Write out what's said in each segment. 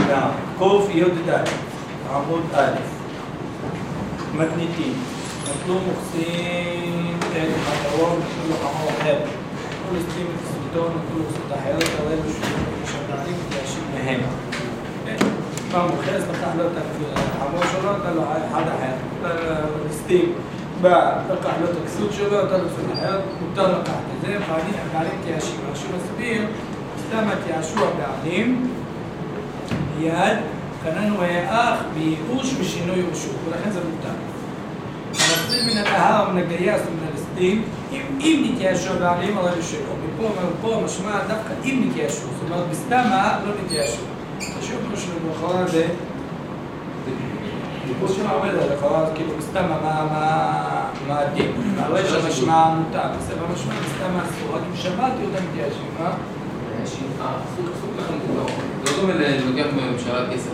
קוף י"ד עמוד א' מתניתים נטלו מוכסים את החרון נטלו לו חמור אחר נטלו לסתים את הסרטון נטלו לסות אחרת אבל אלו שבעלים מתייאשים מהם מה מוכס לקח לו את החמור שלו נטל לו אחד אחר נטל לסתים לקח לו את הכסות שלו נטל לו סות אחרת מותר לקחת את זה והבעלים מתייאשים הרשום מסביר סתם התייאשו הבעלים יד קננו היה אח בייאוש ושינוי יאושו, ולכן זה מותר. המסביר מן הטהר ומן הגייס ומן הלסטים, אם נתייאשו הבעלים הרי שלו. מפה משמע דווקא אם נתייאשו, זאת אומרת בסתמה לא נתייאשו. חשוב כמו שלבחורה זה, דיפוס שמה עומד על לכאורה, כאילו בסתמה מה הדין. הרי שמשמע מותר, בסדר משמע בסתמה אסור, רק אם שמעתי אותה מתייאשים, מה? סוג לכם כולו. זה לא לוקח מהממשלה כסף.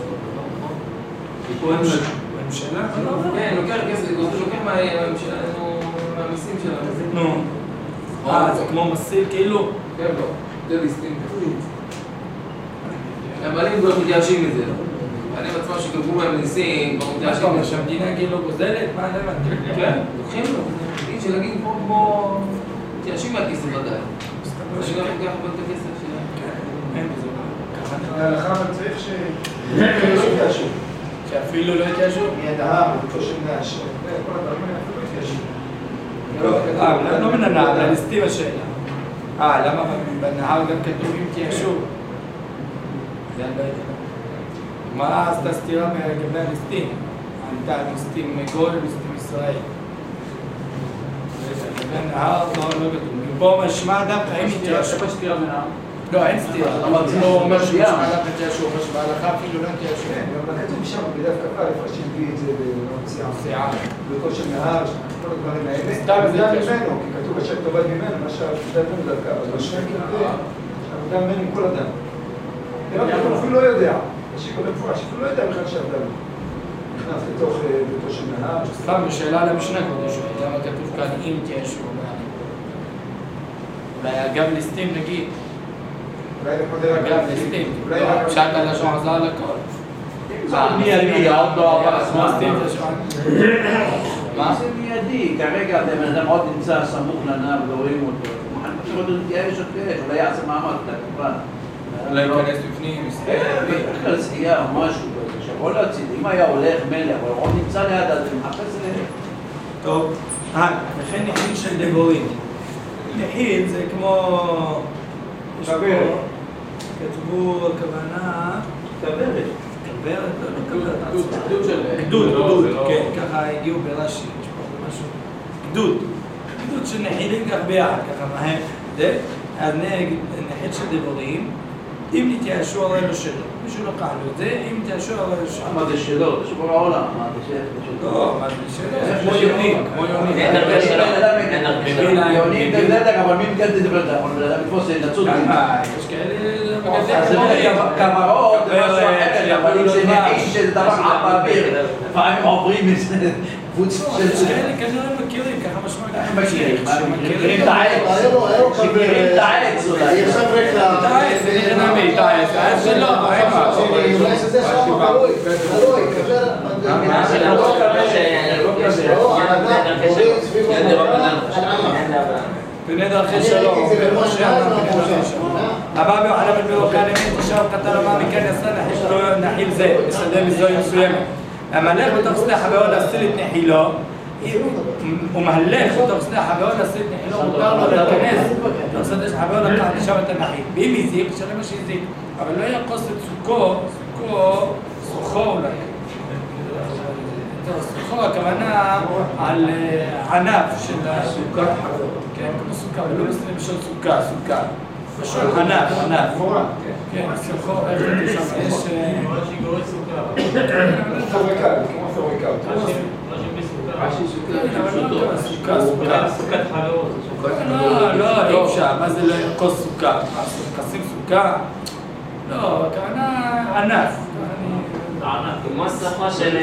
ממשלה? כן, לוקח כסף, לוקח מהמיסים שלנו. נו. זה כמו מסיל כאילו? כן, לא. זה ליסטים. הבעלים כבר מתייאשים מזה. הבעלים עצמם שקלקו מהם מיסים, כבר מתייאשים מזה. שהמדינה כאילו גוזלת? מה זה מה? כן, לוקחים לו. תגיד שלהגיד כמו... מתייאשים מהכסף ודאי. שגם לוקח את הכסף שלהם. כן, אין בזה. להלכה אבל צריך שלא יתייאשו. שאפילו לא יתייאשו? מיד ההר, בתו של נעש. כל הדברים האלה אפילו לא יתייאשו. לא מן הנהר, לסתים השאלה. למה בנהר גם כתוב אם תייאשו? זה אין בעיה. מה עשתה סתירה לגבי הלסתים? ענתה לסתים גוי ולסתים ישראל. לגבי הנהר לא כתוב. מפה משמע דווקא אם תייאשו. איפה סתירה בנהר? לא, אין סתירה. אבל זה לא אומר שמשמע דווקא תייאשו, משמע הלכה אפילו לא תייאשו. כן, אבל כתוב משם בדף כפה, לפרש שהביא את זה בנוציאה. בכל של נהר, כל הדברים האלה. סתם זה עבודה ממנו, כי כתוב השם תאבד ממנו, מה שהעבודה ממנו דווקא, אבל השם כזה, עבודה ממנו עם כל אדם. הוא אפילו לא יודע, השיקו במפורש, אפילו לא יודע בכלל שעבדה לו. נכנס לתוך ביתו של נהר. סתם, בשאלה למשנה כבוד שואלת, למה כתוב כאן אם תייאשו? אולי גם ליסטים נגיד. אולי לקודר גם ליסטים. פשט על השם עזר לכל. מיידי, עוד לא עבר הזמן. מה? זה מיידי, כרגע הבן אדם עוד נמצא סמוך לנהר ורואים אותו. עכשיו עוד נתייאש עוד כאש, אולי יעשה מאמץ כמובן. אולי ייכנס בפנים, בטח כלל סטייה או משהו כזה, שיכול להציל, אם היה הולך מלך, אבל עוד נמצא ליד הזה, מחפש אליהם. טוב, וכן נחיל של דבורים. נחיל זה כמו... כברת. כתבו הכוונה... כברת. כברת? לא כברת. גדוד של... גדוד, כן, ככה הגיעו ברש"י, יש פה משהו. גדוד. גדוד שנחילים כך ביחד, ככה מהר. אז נחיל של דבורים. אם נתייאשו הרי לא שלו. מישהו לקח לו את זה, אם נתייאשו הרי לא שלו. מה זה שלו? זה שבור העולם, מה זה שלו? לא, מה זה שלו? זה כמו יונים, כמו יונים. יונים דלדק, אבל מי מגדל את זה? אנחנו נדע לתפוס נצוד. יש כאלה... אז זה כמרות, זה משהו אחר, אבל אם זה נעים שזה דבר עף באוויר, לפעמים עוברים איזה קבוצה של זה. יש כאלה כנראה מכירים, ככה משמע ככה מכירים את העץ. מכירים את העץ אולי. עכשיו רק את העץ, זה נראה נמי, את העץ. העץ שלו, אולי שזה שם חלוי, כזה... בני דרכי שלום, הבא ביוחנן בן ברוקן אמת עכשיו קטן אמר מכאן יעשה נחיל זה, בשדה מזוהי מסוימת. המלך בתוך שדה חבאו להסיל את נחילו, הוא מהלך בתוך שדה חבאו להסיל את נחילו, מותר לו להיכנס בתוך שדה חבאו לקחת לשם את הנחil. ואם הזיק, שלם מה שהזיק, אבל לא ינקוס את סוכו אולי. סוכו הכוונה על ענף של הסוכה, כן, כמו סוכה, אבל לא מסתכל בשביל סוכה, בשביל ענף, כן, סוכו, איך זה שם, יש... כמו פוריקה. סוכת חלום. לא, אי אפשר, מה זה לא ינקוס סוכה? עושים סוכה? לא, הכוונה ענף. כמו השפה של...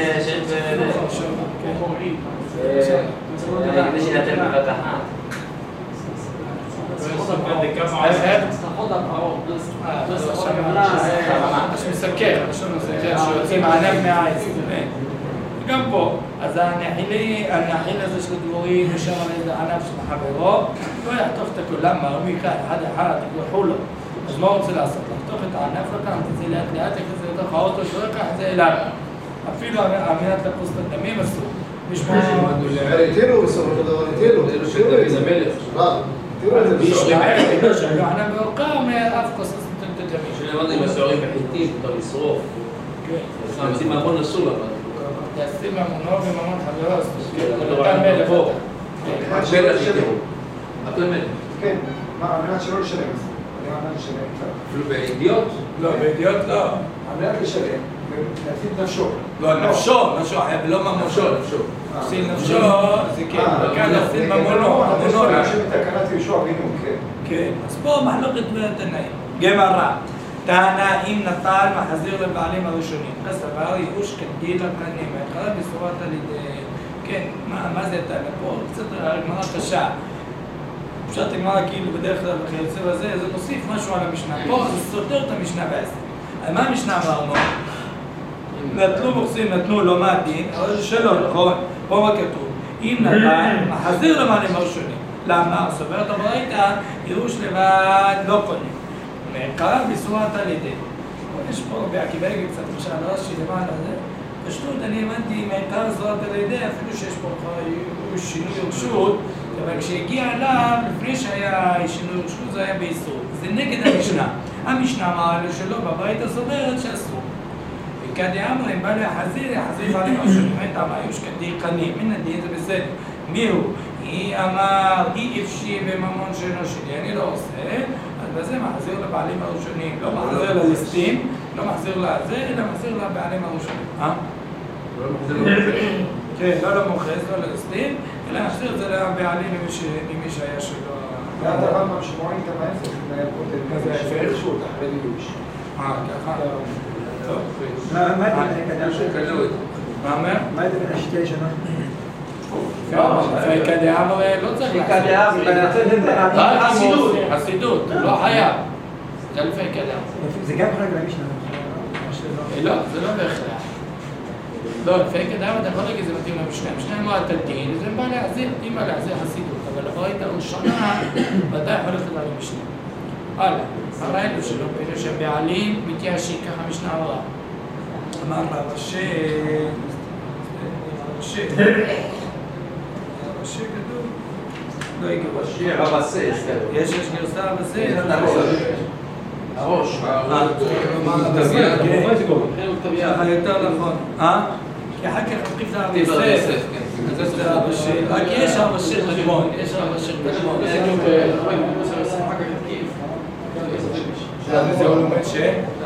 כדי שנתן בבת אחת. סלחות הפרות. מסכר, שיוצאים הענב מהעץ. גם פה, אז הנחיל הזה של דבורים ישר על איזה ענב של חברו, לא יחתוך את הכל, למה? הוא יקרא אחד, תגלחו לו. אז מה הוא רוצה לעשות? לחתוך את הענב, לקחת את זה לאט לאט, איך זה יותר האוטו, שלא לקח את זה אליו. אפילו המנת לקוס את הדמים אסור. תראו בסופו של דבר, תראו את זה בסופו. הענב באורכה אומר, אף כוס את הדמים. שלמדנו עם הסוהרים בחיטים, אתה לשרוף. כן. עושים ממון אסור אבל. תעשים ממונו וממון חברו, אתה מלך. כן, מה, על מנת שלא לשלם את זה. על מנת לשלם את זה. אפילו בידיעות? לא, בידיעות לא. על מנת לשלם, ולהציל נפשו. לא, נפשו, ולא ממונו. נפשו. עושים נפשו, זה כן, וכאן עושים ממונו. יש דברים שבתקנת יהושע אבינו, כן. כן, אז פה מחלוקת בתנאים. גמרא, טענה אם נטל מחזיר לבעלים הראשונים. כסבר ייאוש כדין לקנים, התחלה בשורת על ידי... כן, מה זה טענה פה? קצת גמרא קשה. אפשר תגמרא כאילו בדרך כלל וכיוצא בזה, זה מוסיף משהו על המשנה. פה זה סותר את המשנה בעצם. על מה המשנה אמרנו? נטלו מוכסים, נתנו לו מה הדין, אבל זה שלא, נכון? פה מה כתוב? אם נטל, מחזיר לבעלים הראשונים. למה? סוברת הברייתא, ייאוש לבד לא קונים. קרא בשורת על ידי. יש פה בעקיבא קצת עכשיו, לא שלמען הזה. פשוט אני הבנתי מעיקר בשורת על ידי, אפילו שיש פה שינוי רשות, אבל כשהגיע אליו, לפני שהיה שינוי רשות, זה היה באיסור. זה נגד המשנה. המשנה אמרה לו שלא, בברית הסוברת שאסור. וכדי אמר, אם בא להחזיר, יחזיר בעלים הראשונים. אין טעמה, יש כדין קנים, מן הדין זה בסדר. מי הוא? היא אמר, אי אפשי בממון שאינו שלי, אני לא עושה, אז בזה מחזיר לבעלים הראשונים, לא מחזיר לליסטים, לא מחזיר לזה, אלא מחזיר לבעלים הראשונים. לא מחזיר כן, לא למוחז, לא לליסטים, אלא מחזיר את זה לבעלים למי שהיה שלו. ועד הרמב"ם שמועין את המעצר, זה היה פרוטל, זה היה רשות, אחרי דיוש. ככה. טוב. מה אומר? מה זה בין השתי שנה? כדאב לא צריך חסידות, הוא לא חייב. זה לפי כדאב. זה גם חלק למשנה. לא, זה לא בהכרח. לא, לפי כדאב אתה יכול להגיד, זה מתאים למשנה. המשנה אמרה את הדין, זה בא להחזיר, אם בא להחזיר חסידות. אבל הברית הראשונה, ואתה יכול ללכת על המשנה. הלאה, הראינו שלא, בגלל שהבעלים מתייאשים, ככה המשנה אמרה. אמר לה, ראשי גדול, לא הגיעו ראשי, הבסס, יש גרסה הבסס, הראש. ככה יותר נכון, כי אחר כך נתחיל את הבסס, אז זה הבשל, רק יש הבשל חשבון, יש הבשל חשבון. זה הוא לומד ש?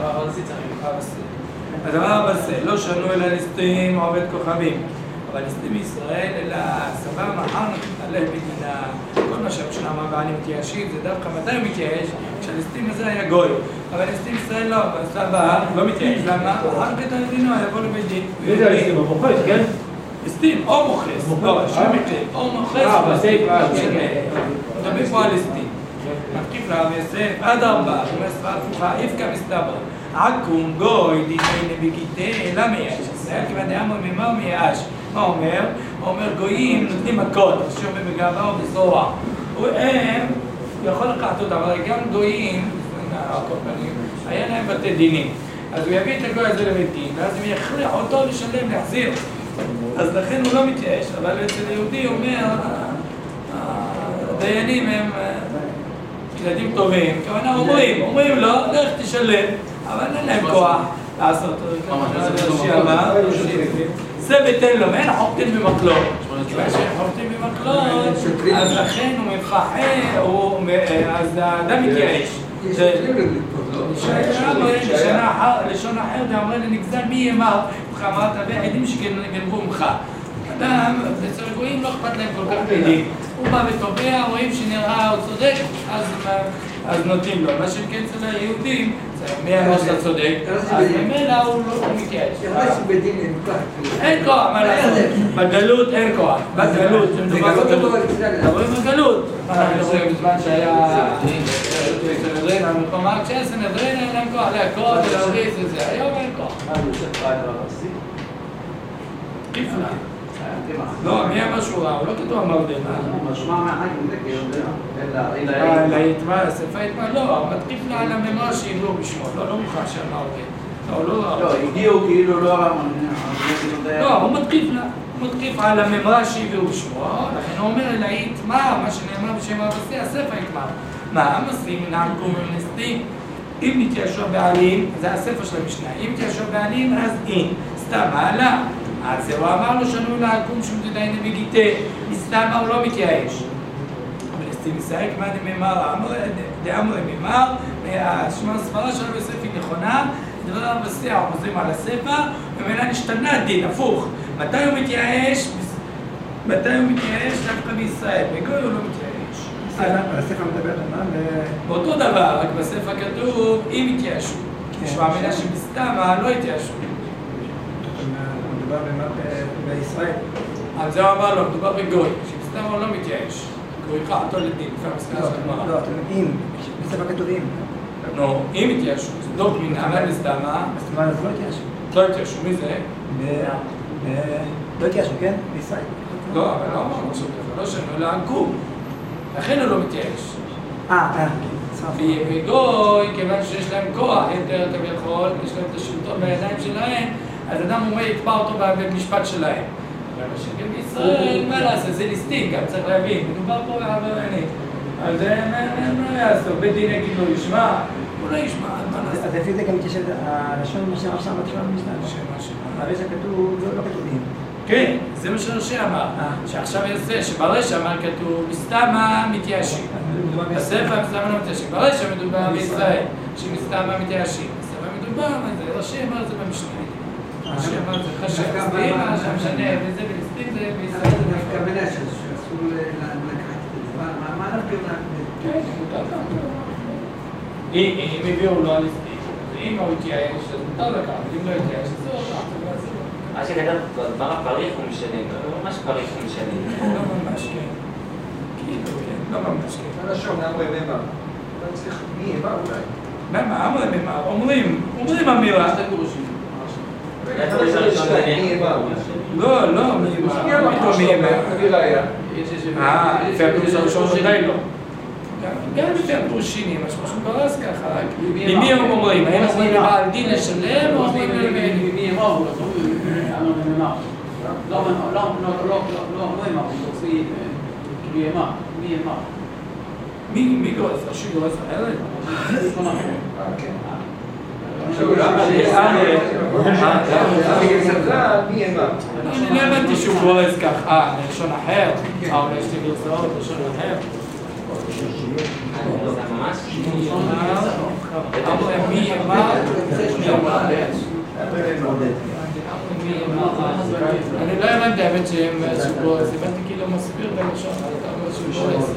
אז אמר הבסל, לא שנו אלא ליסטים עובד כוכבים. אבל ליסטים בישראל, אלא סבא מחר נתעלה בדינה. כל מה שהמשנה אמרה בעלים מתייאשים, זה דווקא מתי הוא מתייאש? כשהליסטים הזה היה גוי. אבל ליסטים ישראל לא, סבא לא מתייאש. למה? אחר כך דינו, יבוא לבית דין. מי זה הליסטים? המוחץ, כן? ליסטים, או מוחץ. לא, או מוחץ. מדברים פה על ליסטים. מתקיף לה ויסף עד 4, ומספר הפוכה, איפקה מסתבר. עקום גוי דיני בגיטי למה יש? ישראל כמעט אמר ממה הוא מייאש. מה אומר? הוא אומר גויים נותנים מכות, שוב בגאווה או בזרוע. הם יכול לקחת אותם, אבל גם גויים, היה להם בתי דינים. אז הוא יביא את הגוי הזה לבית דין, ואז הוא יכריח אותו לשלם, להחזיר. אז לכן הוא לא מתייאש, אבל אצל יהודי אומר, הדיינים הם ילדים טובים, כמובן אומרים לו, לך תשלם, אבל אין להם כוח לעשות זה ותן לו, ואין חוקטים במקלות. כשהם חוקטים במקלות, אז לכן הוא מפחד, אז האדם מתייאש. לשון אחר, זה אומר לנגזל מי יאמר, אמרת, ועדים שגנבו ממך. אדם, אצל הגויים לא אכפת להם כל כך עדים. הוא בא ותובע, רואים שנראה הוא צודק, אז נותנים לו. מה שכן אצל היהודים, זה מי אמר שאתה צודק? אז ממילא הוא מתייאש. אין כוח, מה לעשות? בגלות אין כוח. בגלות, זה מדובר בגלות. מדברים בגלות. אנחנו רואים בזמן שהיה סנהדרין, המקום רק שהיה סנהדרין, אין להם כוח להכות ולהוריס וזה. היום אין כוח. קיפלה. לא, מי אמר שהוא רע? הוא לא כתוב אמר דמה. משמע מהחיים זה כאילו, אלא יתמה, השפה יתמה, לא, הוא מתקיף לה על הממרה שימלו בשמו, לא מוכן שאמר דמה. לא, הגיעו כאילו לא רע. לא, הוא מתקיף לה. הוא מתקיף על הממרה שהביאו בשמו, לכן הוא אומר אלא יתמה, מה שנאמר בשם הבשיא, השפה יתמה. מה המסים נעקום ונסתים? אם נתיישו הבעלים, זה הספר של המשנה, אם נתיישו הבעלים, אז אין, סתם, מעלה. אז הוא אמר לו שנו לעקום שום תדעיני בגיטה, מסתם הוא לא מתייאש. אבל אסתים מסייק מה דממר, דאמר ממר, השמה הספרה שלו בספר נכונה, דבר הבשיא, חוזרים על הספר, ומילא נשתנה דין, הפוך. מתי הוא מתייאש? מתי הוא מתייאש? דווקא בישראל, בגוי הוא לא מתייאש. הספר מדבר על מה? באותו דבר, רק בספר כתוב, אם יתייאשו. נשמע מילה שבסתמה לא יתייאשו. מדובר בישראל. על זה הוא אמר לו, מדובר בגוי, שבסתמה הוא לא מתייאש. גוי חעתו לדין, לפי המסקנה של הגמרא. לא, אם, בספר כתוב אם. נו, אם יתייאשו, לא פנינה, אבל בסתמה. בסתמה אז לא יתייאשו. לא יתייאשו, מי זה? לא יתייאשו, כן? בישראל. לא, אבל לא אמרנו משהו כזה, לא שנו, אלא ענקום. לכן הוא לא מתייאש. וגוי, כיוון שיש להם כוח יותר כביכול, יש להם את השלטון בידיים שלהם, אז אדם אומר יתבע אותו במשפט שלהם. אבל שכן בישראל, מה לעשות? זה ליסטים, גם צריך להבין, מדובר פה בעבריינים. אז מה יעשו? בית דין יגיד לו ישמע, הוא לא ישמע, מה לעשות? אז לפי זה גם מתיישב הלשון מה שעכשיו בתחילה במשנה. הרשע כתוב, לא כתוב אם. כן, זה מה שהרשע אמר. שעכשיו יוצא, שברשע אמר כתוב, מסתמה מתייאשים. בספר מסתמה לא מתייאשים. ברשע מדובר בישראל, שמסתמה מתייאשים. בספר מדובר, רשע אמר את זה במשנה. רשע אמר את זה חשב. סתים, הרשע משנה, וזה ולסתים זה בישראל. זה דווקא בנשא, שאסור לקחת את זה. מה נפגע לקחת? כן, מותר גם. אם הביאו לו על הסתים, אם הוא התייאש, אז מותר לקחת. אם לא התייאש, אז הוא לקחת. מה שכתב, דבר הפריך הוא משנה, לא ממש פריך הוא משנה. לא ממש, כן. כאילו, כן, לא ממש, כן. הלשון, אמרי ממר. אתה צריך מי אמר אולי. מה אמרי ממר? אומרים אמירה. מי אמר. לא, מי אמר. מי אמר. אמירה היה. לפי הפירוש הראשון ודאי לא. גם לפי הפירוש שני, מה שמשהו ברס ככה, רק למי הם אומרים? האם אומרים לבעל דין לשלם או אומרים למי? מי אמר? הוא לא אמר, הוא תוציא מי אמר. מי גורס? רש"י גורס אחרת? מי אמר. אני לא הבנתי שהוא גורס כך, לשון אחר? אולי יש לי גרסאות, לשון אחר? מי אמר? אני לא הבנתי האמת שהוא גורס, הבנתי כאילו מסביר בלשון, אתה אומר שהוא גורס.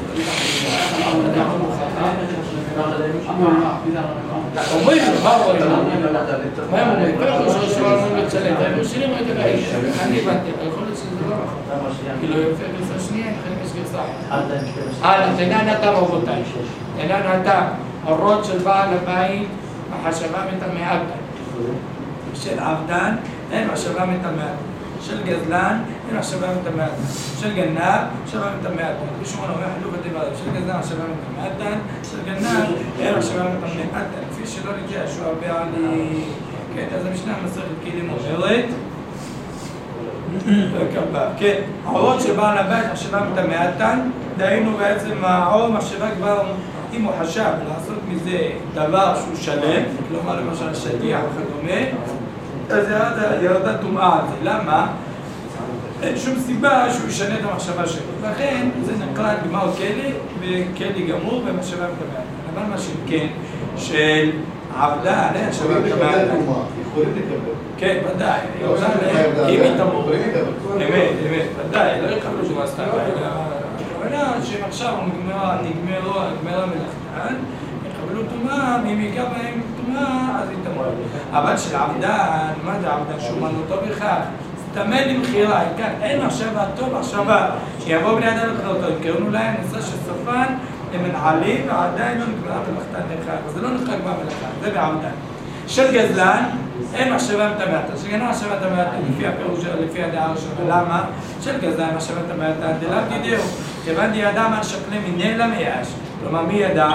אומרים, מה אומרים? מה הם אומרים? לא יכול להיות שהוא אמור לצלם, הם שנים הייתם ראיתי, אני הבנתי, יכול להיות שזה לא נכון. כאילו יפה גרסה שנייה, לכן יש גרסה. תנן אתה רבותיי, תנן אתה, הורות של בעל הבית, מחשבה מטמאת. של עבדן, אין מחשבה מטמאת. של גזלן, אין מחשבה מטמאת. של גנב, מחשבה מטמאת. בשמונה אומר חילוף הדברים. של גזלן, מחשבה מטמאת. של גנב, אין מחשבה מטמאת. לפי שלא נגיע שהוא הרבה עלי... כן, אז המשנה מסכת כלים אומרת. כן, העורות של בעל הבית, מחשבה מטמאת. דהיינו בעצם העור מחשבה כבר, אם הוא חשב לעשות מזה דבר שהוא שלם, כלומר למשל שטיח וכדומה, אז ירדה טומאה על זה. למה? אין שום סיבה שהוא ישנה את המחשבה שלו. לכן זה נקרא גמר כלי, וכלי גמור ומחשבה מטמאת. אבל מה שכן, של עבדה, עליה שווה מטמאת. יכולים לקבל. כן, ודאי. אם היא תמור. אמת, ודאי. לא יקבלו שהוא עשתה. הכוונה שהם עכשיו נגמרה מלאכתן, יקבלו טומאה, אם ייגע בהם טומאה. תרומה, אז היא תמות. אבל של עבדן, מה זה עבדן? שאומנותו בכך. תאמן למכירה, כאן אין מחשבה טוב, מחשבה שיבואו בני אדם לקנות אותו, יקראו להם נושא של סופן, הם מנעלים ועדיין לא נקבעה במחתן נכח, זה לא נחלק במלאכה, זה בעבדן. של גזלן, אין מחשבה מטמאתה, שגנה מחשבה מטמאתה, לפי הפירוש שלו, לפי הדעה הראשונה, למה? של גזלן מחשבה מטמאתה, דלאו תדעו, כיוון ידע מה שקלה מנהל המייאש, כלומר מי ידע?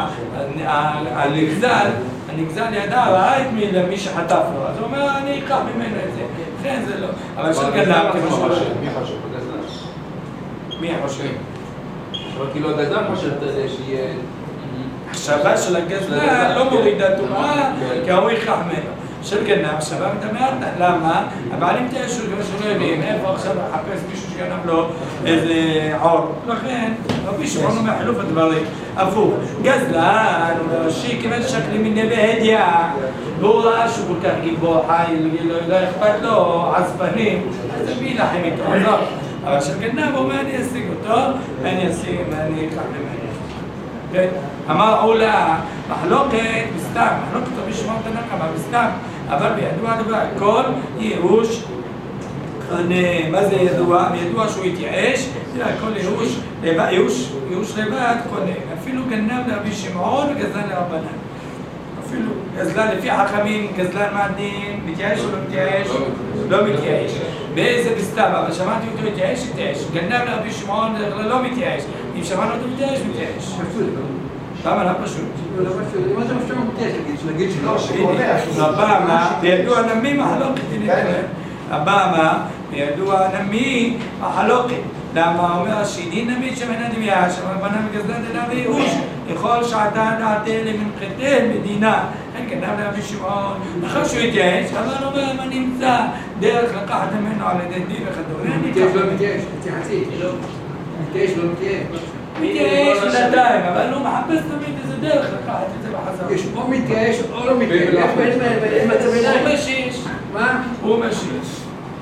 הנגזל ידע, ראה את מי שחטף לו, אז הוא אומר, אני אקח ממנו את זה. כן, זה לא. אבל של גזלן, מי חושב? מי חושב? אבל כאילו הגזלן חושב שיהיה... מחשבה של הגזלן לא מורידה טומאה, כי הוא יכח ממנו. של גנב, מחשבה מטמאתה. למה? הבעלים תאשו, כמו שלא יודעים, איפה עכשיו לחפש מישהו שגנב לו איזה עור. לכן, רבי שמעון אומר חילוף הדברים. הפוך, גזלן, הוא ראשי, כיוון שקלי מנבא הדיעה, והוא ראה שהוא כל כך גיבור חי, לא אכפת לו, עצבנים, אז מי ילחם איתו, עזוב. אבל של גנב הוא אומר, אני אשיג אותו, ואני אקח ממנו. אמר עולה, מחלוקת מסתם, מחלוקת רבי שמעון בן עקבא מסתם, אבל בידוע דבר, כל ייאוש, מה זה ידוע? ידוע שהוא התייאש, כל ייאוש לבד קונה, אפילו גנב לרבי שמעון וגזלן לרבנן. אפילו גזלן לפי החכמים, גזלן מעדין, מתייאש או לא מתייאש? לא מתייאש. באיזה בסתם, אבל שמעתי אותו מתייאש, התייאש. גנב לרבי שמעון לא מתייאש. אם שמענו אותו מתייאש, מתייאש. למה? לא פשוט. מה זה משהו מתייאש? להגיד שלא. רבה מה? בידוע נמי מחלוקת. רבה מה? בידוע נמי מחלוקת. למה אומר השני נמי שמנה דמייאש, אבל בנה וגזלן דלה וייאוש. יכול שעתה דעתה למנחתה מדינה. אין גנב לרבי שמעון. נכון שהוא התייאש, אבל אומר מה נמצא דרך לקחת ממנו על ידי דין וכדומה. מתייאש לא מתייאש, מתייחסי. מתייאש לא מתייאש. מתייאש שנתיים, אבל הוא מחפש תמיד איזה דרך לקחת את זה בחזרה. יש או מתייאש או לא מתייאש. אין מצב ביניים. הוא משיש. מה? הוא משיש.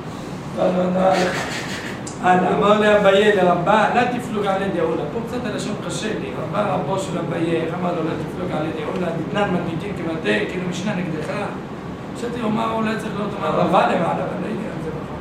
אמר לאביי לרבה, לא תפלוג על ידי עולה. פה קצת הלשון קשה לי. רבה רבו של אביי, איך אמר לו, לא תפלוג על ידי עולה, דתנן מתניתין כמתי, כאילו משנה נגדך. חשבתי לומר, אולי צריך להיות אומר רבה למעלה, אבל לא יודע אם זה נכון.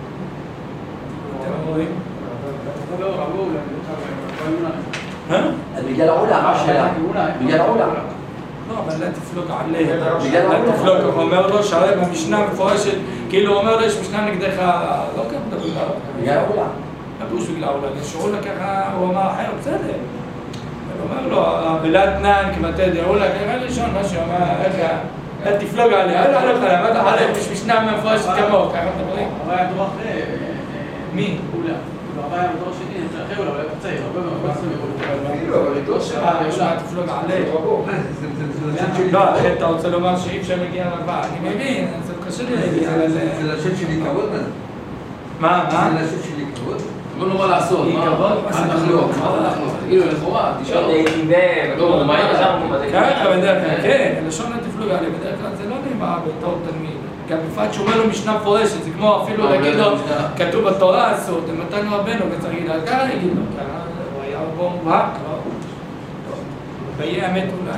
אתם רואים? לא, רבו אולי. אז בגלל העולה, מה השאלה? בגלל העולה. לא, אבל לא תפלוג עליה. לא תפלוג, הוא אומר לו, שהרי במשנה מפורשת, כאילו הוא אומר לו, יש משנה נגדך, לא כמה דבר. בגלל העולה. הפירוש בגלל העולה, נשארו לה ככה, הוא אמר אחר, בסדר. הוא אומר לו, בלתנן כמתי דעולה, ככה ראשון, מה שהוא אמר, רגע, לא תפלוג עליה, לא הולך עליה, מה אתה חלק, יש משנה מפורשת כמוהו, ככה מדברים. אבל היה דור אחרי. מי? עולה. אבל היה דור שני, זה אחרי עולה, אבל היה קצר, הרבה מאוד. יושע תפלוג עליה. לא, אחרי אתה רוצה לומר שאי אפשר להגיע לבא, אני מבין, זה קשה לי להגיע לזה. זה לשם שלי כבוד? מה? זה לשם שלי כבוד? אבל לא מה לעשות, מה לחלוק? תגידו לכאורה, תשאלו. לא, מה יהיה? ככה בדרך כלל, כן, לשון התפלוג עליה, בדרך כלל זה לא נאמר בתור תלמיד. גם בפרט שאומר לו משנה מפורשת, זה כמו אפילו להגיד לו, כתוב בתורה אסור, נתנו רבנו וצריך להגיד לו, ככה להגיד לו, הוא היה בו מובהק, לא? ביהיה אמת אולי.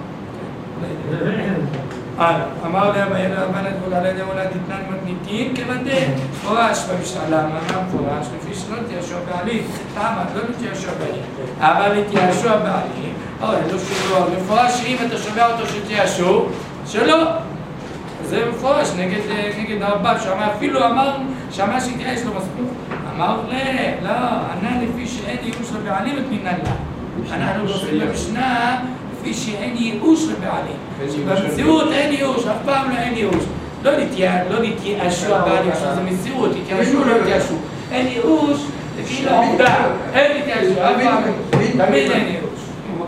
אמר לאביי לרבנן על ידי עולה דתנן מתניתין כמתי, מפורש במשנה, למה? מפורש לפי שלא תיישו הבעלים, למה? לא תיישו הבעלים, אבל תיישו הבעלים, או אלו שלא, מפורש שאם אתה שומע אותו שתיישו, שלא. זה מפורש נגד הרב"ם, שאמר אפילו אמר שאמר שתייש לו מספיק. אמר לא, ענה לפי שאין ייאוש לבעלים את מנהלה. אנחנו רוצים במשנה לפי שאין ייאוש לבעלים. שבמציאות אין ייאוש, אף פעם לא אין ייאוש. לא נתייאשו הבעלים, זה מציאות, התייאשו לא התייאשו. אין ייאוש, זה כאילו עובדה, אין התייאשו, אף פעם, תמיד אין ייאוש.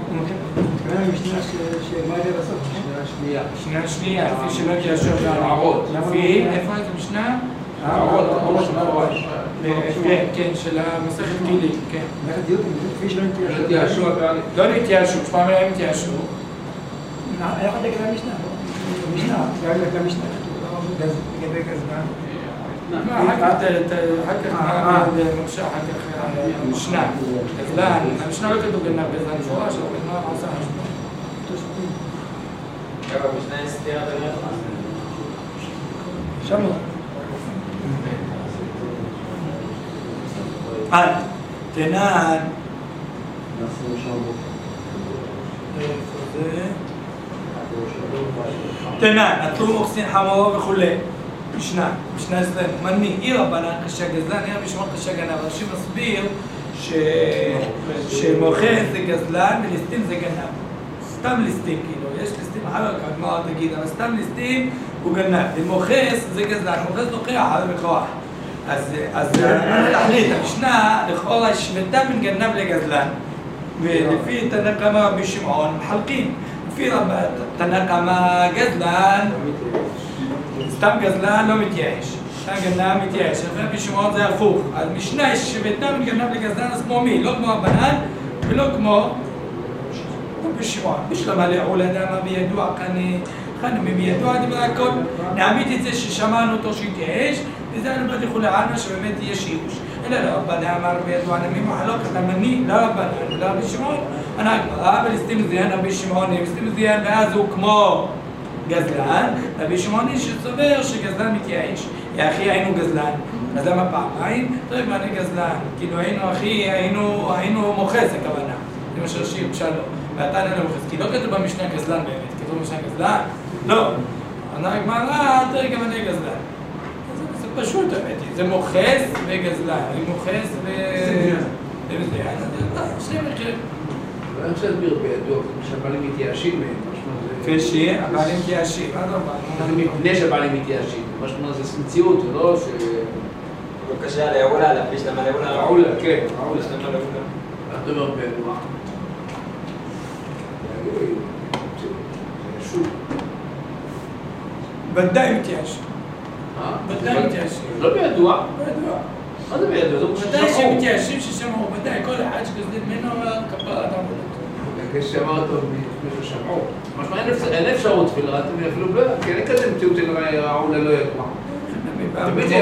שנייה שנייה, לפי שלא תייאשו הבעלים. לפי, איפה את המשנה? כן, של המסכת כלים, כן. לא נתייאשו, פעם הם תייאשו. היה חלק למשנה, משנה, גם משנה, לגבי גזלן. אחר כך מרשה, אחר כך משנה. גזלן, המשנה לא כתוב גנב גזלן מפורש, אבל גנב עושה משנה. אבל בשני סתירה בגלל שמעו. תנן. תנן, נטלו מוקסין חמורו וכולי. משנה אצלנו. מני, עיר רבנן קשה גזלן, עיר משמעות קשה גנב. רש"י מסביר שמוכס זה גזלן וליסטים זה גנב. סתם ליסטים, כאילו, יש ליסטים אחר כך, הגמרא תגיד, אבל סתם ליסטים הוא גנב. ומוכס זה גזלן, מוכס נוכח על בכוח. אז תחליט, המשנה לכאורה השוותה בין גנב לגזלן, ולפי תנא קמא רבי שמעון מחלקים. לפי תנא קמא גזלן, סתם גזלן לא מתייאש, סתם גנב מתייאש. לפי רבי שמעון זה הפוך. אז משנה השוותה בין גנב לגזלן, אז כמו מי? לא כמו הבנן ולא כמו רבי שמעון. בשלמה לעול אדם בידוע חנמי בידוע דבר הכל. נעמיד את זה ששמענו אותו שהתייאש, וזה אני בטח לעלמה שבאמת יהיה שירוש. אלא לא רבנה אמר בידוע נמי מחלוקת המני, לא רבנה, לא רבי שמעון. אני הגמרא ולסתים זיין רבי שמעון, ולסתים זיין ואז הוא כמו גזלן, רבי שמעוני שסובר שגזלן מתייאש. יא אחי היינו גזלן, אז למה פעמיים? תראה מה אני גזלן, כאילו היינו אחי, היינו מוכס הכוונה. זה מה שרש"י פשט לו, ואתה לא מוכס, כי לא כתוב במשנה גזלן באמת, כתוב במשנה גזלן? לא. אני הגמרא, תראה גם אני גזלן. זה פשוט האמת, זה מוכס וגזלן, אני מוכס וזיין. שני מחירים. אני רוצה להסביר בידוע, שהבעלים מתייאשים מהם, כפי שהבעלים מתייאשים, מה לא זה מפני שהבעלים מתייאשים, מה שאומר זה מציאות, זה לא ש... לא קשה לעולה, להפליש למה לעולה. רעולה, כן, להפליש למה לעולה. אתה אומר בידוע. שוב. ודאי מתייאשים. ודאי מתייאשים. לא בידוע. בידוע. מה זה בידוע? ודאי שמתייאשים ששמעו, ודאי, כל אחד שגזלים ממנו כפרת עבודות. כשאמרת מישהו שמעו. משמע אין אפשרות תפילה, אתם אפילו לא, כי אין כזה מציאות של רעולה לא ידוע. במוכס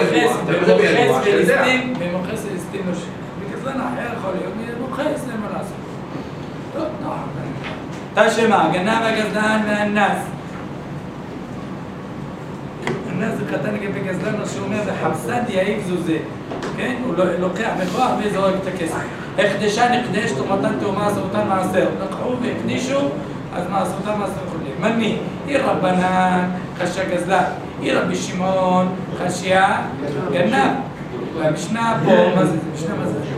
וליסטים לא שם. בגזלן אחר יכול להיות, במוכס אין מה לעשות. טוב, נוח. תשמע, גנב הגזלן והנס. הנס זה קטן לגבי גזלן, מה שאומר, בחמסד יעיב זוזה. כן? הוא לוקח מכוח וזורק את הכסף. הקדשה נקדש, תרומתן תאומה, עשרותן מעשר. לקחו והקדישו, אז מעשרותן מעשר חולים. מני, עיר רבנן, חשיה גזלן. עיר רבי שמעון, חשיה גנב. והמשנה פה, מה זה? משנה מה זה?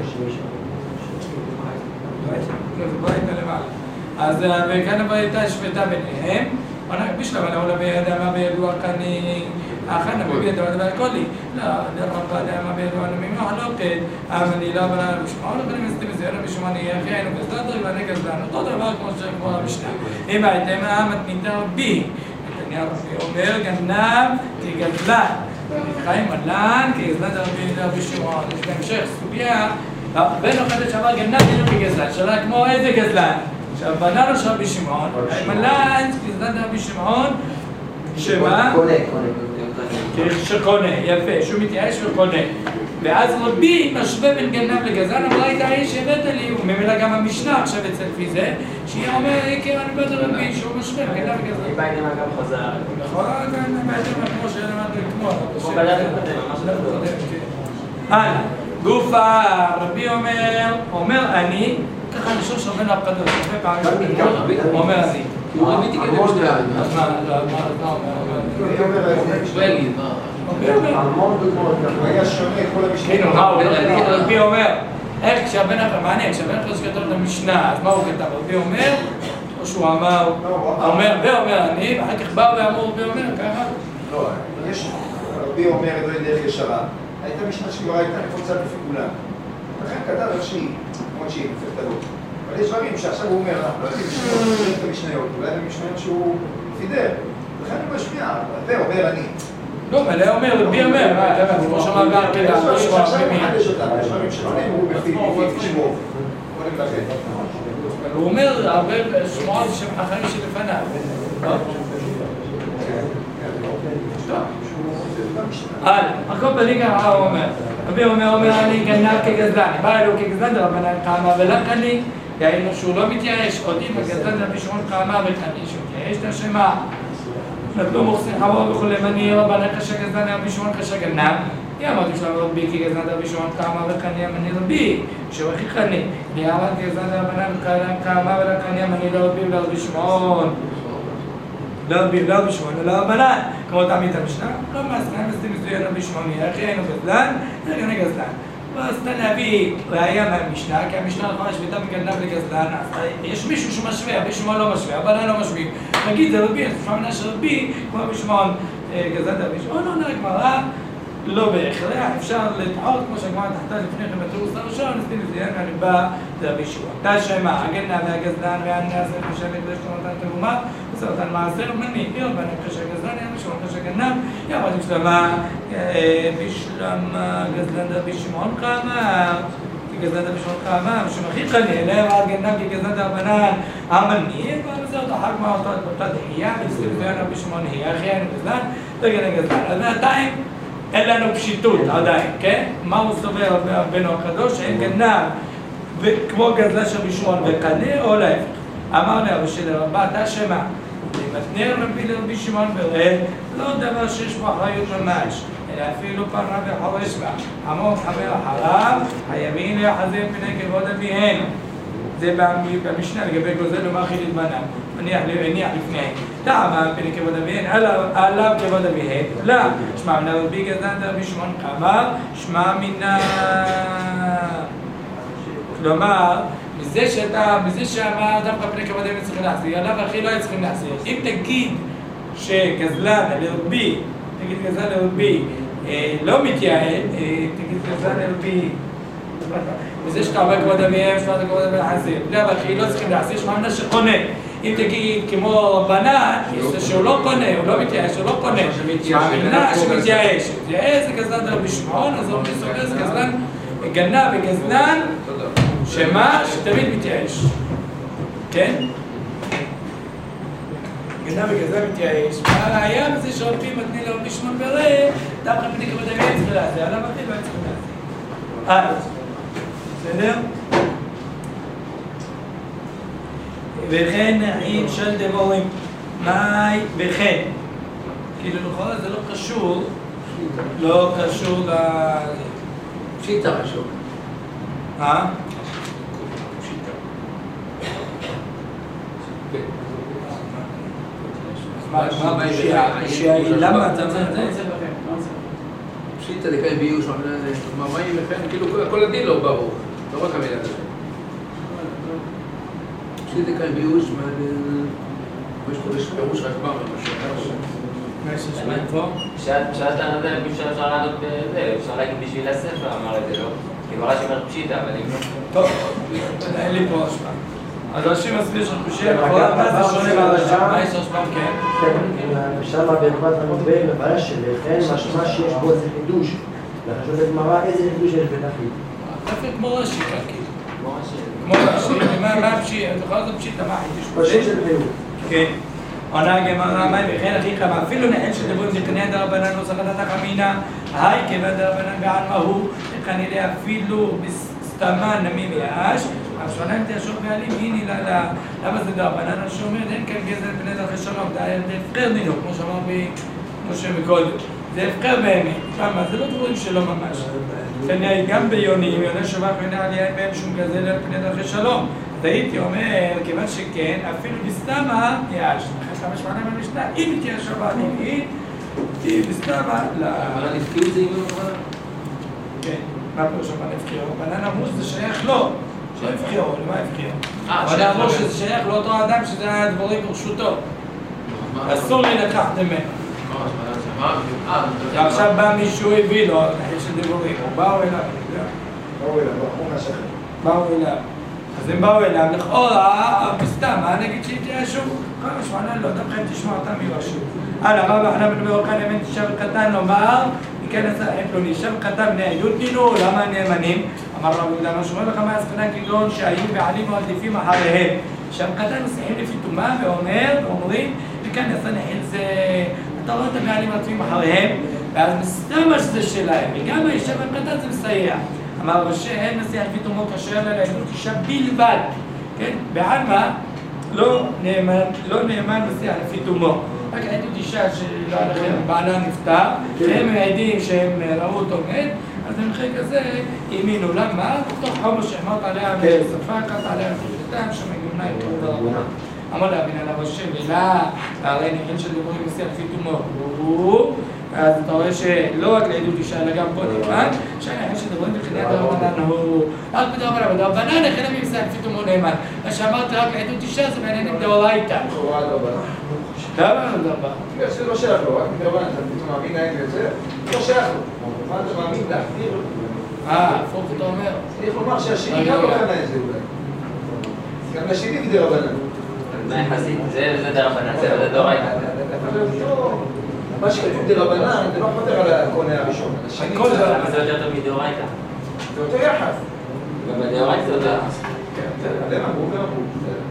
זה ברייתא למעלה. אז וכאן הברייתא השוותה ביניהם. בשלב העולה בידע בידוע כאן האחרונה בידע דבר קולי. לא, דרך מה בידוע נמימה מחלוקת. אני לא בנה בשמעון, אבל אני מסתים בזה, רבי שמעון יהיה אחי, היינו גזלן ואני גזלן. אותו דבר כמו המשנה. אם הייתם מתמידה רבי, נתניה רבי אומר גנב כגזלן. חיים מלן כגזלן רבי שמעון. יש בהמשך סוגיה, בן אוחדת שאמר גנב כגזלן. שאלה כמו איזה גזלן? עכשיו, בנה לו של רבי שמעון, מלן, גזלן רבי שמעון, שמה? שקונה, יפה, שהוא מתייאש וקונה. ואז רבי משווה בין גנב לגזלן, אמרה הייתה האיש שהבאת לי, וממילא גם המשנה עכשיו אצל לפי זה, שהיא אומרת, אני באת רבי, שהוא משווה בין גנב לגזלן. היא באה גם חזר. נכון, כמו שלמדנו אתמול. כמו בדעת הקודם, ממש לא. הלאה, גופה, רבי אומר אני, ככה אני חושב שאומר להפקדות, הרבה פעמים אומר אני. הוא רביתי כדי משנה. אז מה אומר? שוויגי, מה? המון דוגמאות, הוא היה שונה כל המשנה. רבי אומר, איך כשהבן אחר, מעניין, כשהבן אחר שכתוב את המשנה, אז מה הוא כתב? רבי אומר, או שהוא אמר, ואומר אני, ואחר כך באו ואמרו רבי אומר, ככה? לא, יש, רבי אומר את זה דרך ישרה. הייתה משנה שכבר הייתה נפוצה לפי כולם. לכן כתב איך שהיא, כמו שהיא, פרטלות. אבל יש דברים שעכשיו הוא אומר, אנחנו לא יודעים את המשניות, אולי במשניות שהוא פידר. לכן הוא משמיע, ואומר אני. לא, מלא אומר, רבי אומר, כמו שאמר גם כדאי, עכשיו הוא מחדש אותם, יש דברים שלא נאמרו בפי שמו. הוא אומר הרבה שמועות שהם חכמים שלפניו. הכל בליגה הוא אומר, רבי אומר אני גנב כגזלן, בא אלו כגזלן דרבנן קמה ולקני, יענו שהוא לא מתייאש, עודים הגזלן רבי שמעון קמה וקני שהוא מתייאש את השמה נטלו מוחסין חמור וכולי מני רבנה קשה גזלן רבי שמעון קשה גנב יעמוד בשלב רבי כי גזלן רבי שמעון קאמה וקניה מני רבי שבחי חני יעמוד גזלן רבנן קאמה וקניה מני לרבי ולרבי שמעון לרבי שמעון ולרבנן כמו תמיד המשנה לא מסכן מסתים מסוים רבי שמעון יחי היינו גזלן יחי גזלן אז להביא ראייה מהמשנה, כי המשנה כבר שביתה מגנב לגזלן, יש מישהו שמשווה, רבי שמעון לא משווה, הבנה לא משווים. נגיד זה רבי, אז שמעון של רבי, כמו רבי שמעון גזלן רבי שמעון, לא נראה גמרא, לא בהכרח, אפשר לטעות, כמו שהגמרא תחתה לפני כן בתירוץ הראשון, נסתים לזיין מהריבה לרבי שמעון. תשמע, הגנב והגזלן והנס וחושבת ושתמותן תרומה, וסרטן מעשר ומני, בנה קשה גזלן, שמעון קשה גנב, יעמוד בשלמה גזלן רבי שמעון קאמה, כי גזלן רבי שמעון קאמה, שמכי חני, אליהם על גנב כי גזלן רבנן המני, וזה אותו חג מה אותה דחייה, וסרטן רבי שמעון היא, אחי היינו גזלן, וגן גזלן. אז בינתיים אין לנו פשיטות עדיין, כן? מה הוא סובר בנו הקדוש? אין גנב כמו גזלן של רבי שמעון וקנה או להפך. אמר לי, אבל שלרבה אתה שמע, מתנר רבי לרבי שמעון ברד, לא דבר שיש בו אחריות ממש, אלא אפילו פרה וחורש בה. עמוד חבר אחריו, הימין יחזר פני כבוד אביהן. זה במשנה לגבי גוזל ומאכיל את בניו. הניח לפני. טעמה פני כבוד אביהן, עליו כבוד אביהן. לא, שמע מנה רבי גזלן רבי שמעון קאמה, שמע מנה. כלומר, מזה שאמר דווקא פני כבוד אביהן צריכים להחזיר, עליו אחי לא צריכים להחזיר. אם תגיד שגזלן לרבי, תגיד גזלן לרבי לא מתייעל, תגיד גזלן לרבי וזה שאתה אומר כבוד אביהם, שמעת כבוד אביהם להחזיר. לא, אבל אחי לא צריכים להחזיר, שמענה שקונה. אם תגיד כמו רבנן, יש שהוא לא קונה, הוא לא מתייאש, הוא לא קונה. שמענה שמתייאש. מתייאש זה גזלן לרבי שמעון, אז הוא מסוגל זה גזלן גנב וגזלן שמה? שתמיד מתייאש. כן? גנב וגזלן מתייאש. והראיה בזה שרבי מתנה לרבי שמעון ברד, דווקא פני כבוד אביהם צריך להחזיר, עליו אחי לא צריך להחזיר. בסדר? וכן נעין של דבורים. מהי וכן? כאילו לכאורה זה לא קשור, לא קשור ל... פשיטה חשוב. למה אתה צריך את זה? פשיטה לקיים ביוש, מה אם לכן, כאילו כל הדין לא ברור, לא רק המילה הזה. פשיטה לקיים ביוש, יש פירוש רק בר שאתה נדע, אפשר לענות בזה, אפשר להגיד בשביל הספר, אמר את זה לא? כי ברש אומר פשיטה, אבל אם לא... טוב, אין לי פה השפעה. אז רש"י מסביר שחושב, מה זה שונה מהרש"י? מה יש השפעה? כן. שם בעקבות המודבר לבעיה של לכן משמע שיש בו איזה חידוש. לחשוב לגמרא איזה חידוש יש בתכלית. דווקא כמו רש"י כאילו. כמו רש"י, מה הפשיטה? אתה יכול לעשות פשיטה, מה החידוש? פשוט של חיוב. כן. עונה הגמרא, מה וכן אחי כמה, אפילו נען שדבורים דקניה דרבנן לא סחטת חמינה, היי כבד דרבנן בעלמא הוא, כנראה אפילו בסתמה נמי ויאש, אבל שונה אם תיאשור בעלים, הנה למה זה דרבנן? אז שאומר, אין כאן גזל פני דרכי שלום, זה הפקר דינו, כמו שאמר משה מקודם, זה הפקר באמת, למה? זה לא דברים שלא ממש. כנראה גם ביונים, יונה שבח ויונה עלייה בהם שום גזל על פני דרכי שלום. הייתי אומר, כיוון שכן, אפילו בסתמה יש. אחרי שמשמענה במשנה, אם תהיה שבת, היא בסתמה, לא... אבל נפקיעו את זה עם הרבנן? כן, מה פה שמה נפקיעו? רבנן אמרו שזה שייך לו, שלא יפקיעו, למה יפקיעו? אבל אמרו שזה שייך לאותו אדם שזה היה דבורים ברשותו. אסור לי לקחת ממנו. עכשיו בא מישהו הביא לו, נחיל של דבורים, או באו אליו, באו אליו. אז הם באו אליו, לכאורה, בסתם, מה נגיד שהתייאשו? כל משמענה לא, דווקא תשמע אותם מיואשו. רב אחנה בן ברוקן אמן תשב קטן לומר, מכנס פלוני, שב קטן בני העדות נינו, למה נאמנים? אמר רב יהודה, מה שאומר לך מה הסכנה כגון שהיו בעלים מעדיפים אחריהם. שב קטן משיחים לפי תומה ואומרים, מכנס הנחיל זה, אתה רואה את הבעלים מעדיפים אחריהם, ואז מסתמה שזה שלהם, וגם הישב הקטן זה מסייע. אמר רש"י, אין מסיח לפי תומו כאשר על העדות אישה בלבד, כן? בעלמא לא נאמן מסיח לפי תומו, רק העדות אישה שבעלה נפטר, והם העדים שהם ראו אותו מת, אז במחיר כזה האמינו. למה? בתוך חומר שאמרת עליה בשפה, קראת עליה חושתם, שמגמנה את תעודה רבנן. אמר לה, בנה לה ראשי מילה, הרי נכן שדבורים מסיע לפי תומו. אז אתה רואה שלא רק לעדות אישה, אלא גם פה נקרא, שנכן שדבורים בחינת הרבנן הוא רק בדרבנן, בדרבנן נכן מסיע לפי תומו נאמן. מה שאמרת רק לעדות אישה זה בעניינים דאורייתא. למה לא דרבנן? זה לא שייך לו, רק מדרבנן, אתה פתאום מאמין להם וזה, לא שייך לו. מה אתה מאמין להחדיר? הפוך אתה אומר. צריך לומר שהשני גם לא קנה את זה אולי. גם לשני בדרבנן. מה יחסית? זה דרבנן, זה דאורייתא. מה שכתוב דרבנן, זה לא חותר על הקונה הראשון. זה יותר טוב מדאורייתא. זה אותו יחס. גם בדאורייתא זה יותר יחס. עליהם אמרו גם אמרו.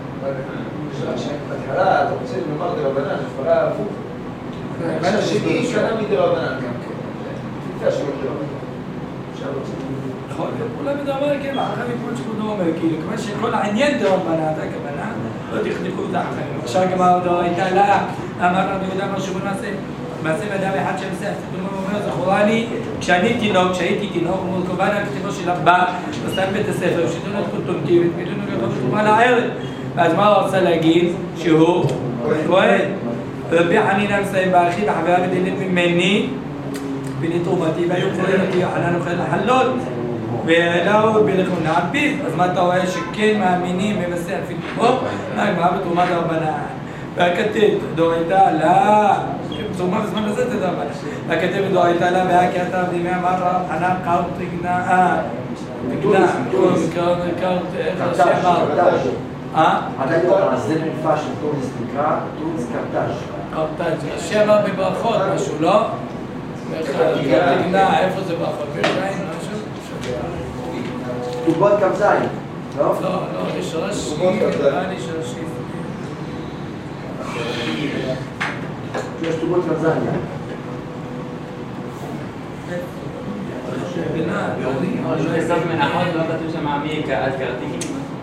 בהתחלה אתה רוצה לומר דרבנן, הפרה הפוך. השני קנה מדרבנן גם כן. זה השני דרבנן. אפשר להוציא. נכון, אולי בדרבנן כן, אחרי מפות שכבודו אומר, כאילו, כיוון שכל העניין דרבנן, אתה הכוונה, לא תכתבו את האחרים. עכשיו גם הייתה לה, אמר רבי יהודה משהו בנעשה, מעשה באדם אחד שמסע, הוא אומר, זכורני, כשהייתי תינוק, הוא קובע הכתיבו של הבא, נוסע בית הספר, שתונות קוטונקים, ותמידונו לראות תרומה לערב. אז מה הוא רוצה להגיד? שהוא כהן. רבי חנינא מסיים באחי וחברה בדינים ממני, בנתרומתי, והיו קוראים אותי יוחנן אוכל לחלות. ולאו בלכונה על פיו, אז מה אתה רואה שכן מאמינים ומסע על פי תומו? מה בתרומה דרבנן? והכתב דאורייתא לה, תרומה בזמן הזה זה דרבנן. והכתב דאורייתא לה והכתב דימי אמר רב חנן קרט תגנה, עדיין זה מלפה של טוריס נקרא טוריס קרטאז'. קרטאז', השם בברכות משהו, לא? תגנה, איפה זה ברכות? בשיים משהו? כתובות כ"ז, לא? לא, יש רש"י, נראה לי שרש"י. יש כתובות כ"ז. בסוף מנחות לא כתוב שם מי אז קראתי.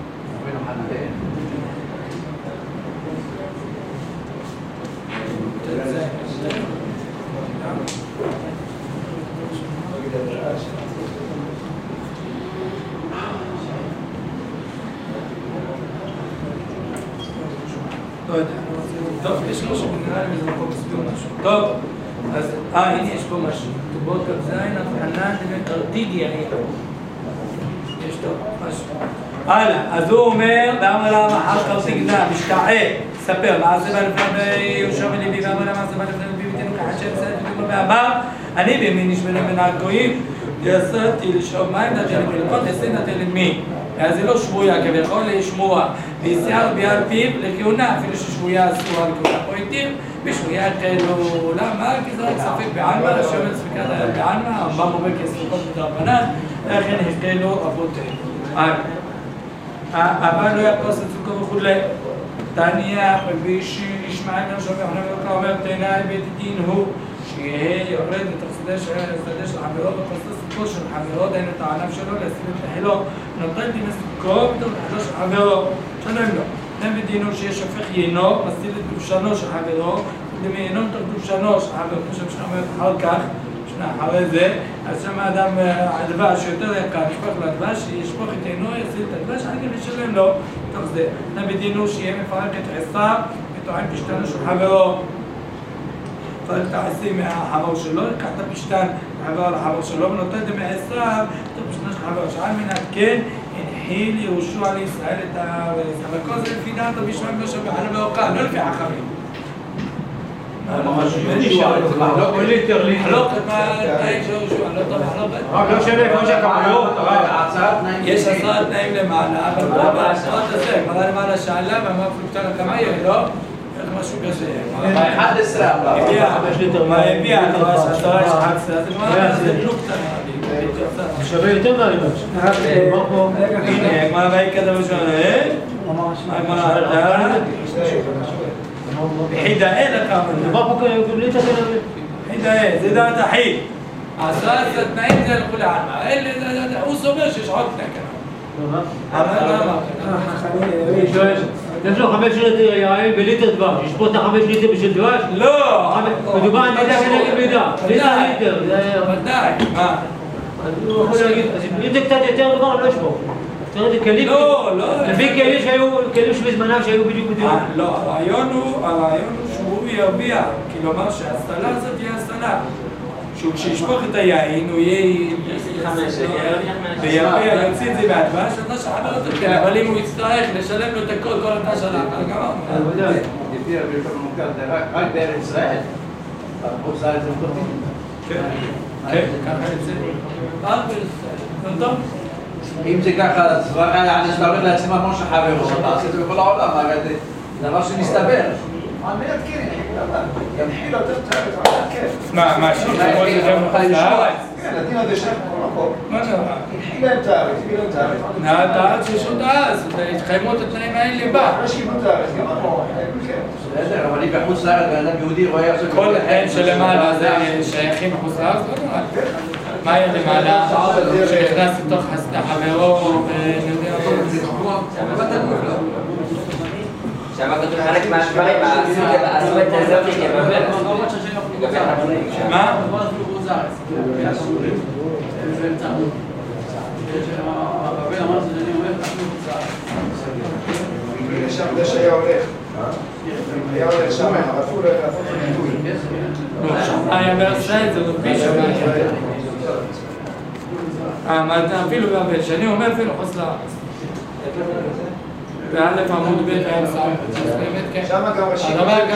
לא יודע. טוב, יש משהו, נראה לי מזה מקום מסביר משהו. טוב, אז, הנה יש פה משהו. כתובות כ"ז, הבחנה דמקרטידיה היה. יש טוב, משהו. הלאה, אז הוא אומר, ואמר לה מחר קרטיגנה, משתעה, ספר, מה זה בא לפני יהושע בן לוי, ואמר לה מה זה בא לפני לוי ותנו כחשב סעד ותנו בעבר, אני בימין נשמנו מן הגויים, יסרתי לשאוב מים נתן למלכות, יסין נתן למי. אז זה לא שבויה, כביכול לשמוע, ויסייר ביד פיו לכהונה, אפילו ששבויה אסורה לכהונה. או התיר, בשבויה התחילו, למה? כי זה רק ספק בעלמא, שומר ספקת בעלמא, הרמב"ם אומר כספקות בדרבנן, לכן התחילו אבותיהם. אבל לא יפרוס את סוכו וכולי. תניא, רבי ישמעאל בן שומר, יוחנן בן יוחנן אומר, תנאי בית דין הוא שיהיה יורד לתוך שדה של חברו ופסל סוכו של חברו, דהיינו את הענף שלו, להסיר את החילו, נותן דין סוכו בתוך החילו של חברו. שלום לו. תנאי בדינו שיש שופך יינו, מסיר את קדושנו של חברו, דמיינו את קדושנו של חברו, כמו שהמשנה אומרת אחר כך, אחרי זה, אז שם האדם, הדבש שיותר יקר, ישפוך לו הדבש, ישפוך את עינו, יסיר את הדבש, עד גם ישלם לו, תוך זה. בדינו שיהיה מפרק את עשיו, וטוען פשטנו של חברו. פרק את העשים מהחבר שלו, לקח את הפשטן מהחבר לחבר שלו, ונותן את זה מעשיו, את הפשטן של חבר. שעל מנת כן, הנחיל יהושע לישראל את הארץ. אבל כל זה לפי דעת רבי ישמעאל בן שומר, בחנו באורכה, לא לפי החכמים. לא פוליטר לי. לא, תנאים של יהושע, לא טוב, לא שווה כמו שהכמויות. יש 10 תנאים למעלה, אבל פה בעשרות הזה, גמרא למעלה שאלה, ואמר פלוגתא לקמאי, לא? איך משהו כזה. 11 מה הביאה? אתה רואה שהתורה יש 11, אז גמרא זה פלוגתא נראה לי. שווה יותר נעלים. הנה, גמרא באי כזה ראשון, חידאי לקרא חידאי, זה דעת אחיד. 11 תנאים זה לכולי עלמא, הוא סובר שיש עוד תנאי כאן. אבל לא אמרת. יש לו 5 ליטר יין וליטר דבש, ישפוט את 5 ליטר בשביל דבש? לא! מדובר על מידה כנגד מידה, ליטר, ודאי, מה? הוא יכול להגיד, אם זה קצת יותר דבר, לא ישפוט. לא, לא. לפי כלים שבזמנם שהיו בדיוק בדיוק. לא, הרעיון הוא שהוא ירביע, כלומר שההסתלה הזאת תהיה הסתלה. כשישפוך את היין הוא יהיה וירביע, יוציא את זה מהדבש, אז לא שחבר אותו כן, אבל אם הוא יצטרך לשלם לו את הכל, כל התא שלה, גמרנו. לפי רבי יוחנן מוכר זה רק בארץ ישראל, בחוץ לארץ זה מתוכנית. כן, ככה את זה. רק בארץ ישראל. אם זה ככה, אז שאתה הולך לעצמם כמו שחברו, אתה עושה את זה בכל העולם, זה דבר שמסתבר. מעניין, כן, ימחיל יותר תארת, כן. מה, שחברות את זה מחוץ לארץ? כן, הדין הזה שייך בכל מקום. מה זה? ימחיל להם תארת, ימחיל להם תארת. תארת שיש עוד אז, התחיימו את התנאים האלה בה. יש קיבלו תארת, גם פה, כן. בסדר, אבל אם בחוץ לארץ, בן אדם יהודי רואה עכשיו... כל אין שלמעלה זה שייכים מחוץ לארץ, לא נראה. מה היה למעלה? שנכנס לתוך חסדה חברו שם כתוב חלק מהשברים, עשו את הזאת כבבל. מה? לשם זה שהיה הולך. היה הולך שם, רצו לעשות את הביטוי. היה בארץ-ישראל, זה נובי שם. אפילו באבל, שאני אומר אפילו חוץ לארץ. באלף עמוד ב' היה סתם. באמת כן. שם גם רש"י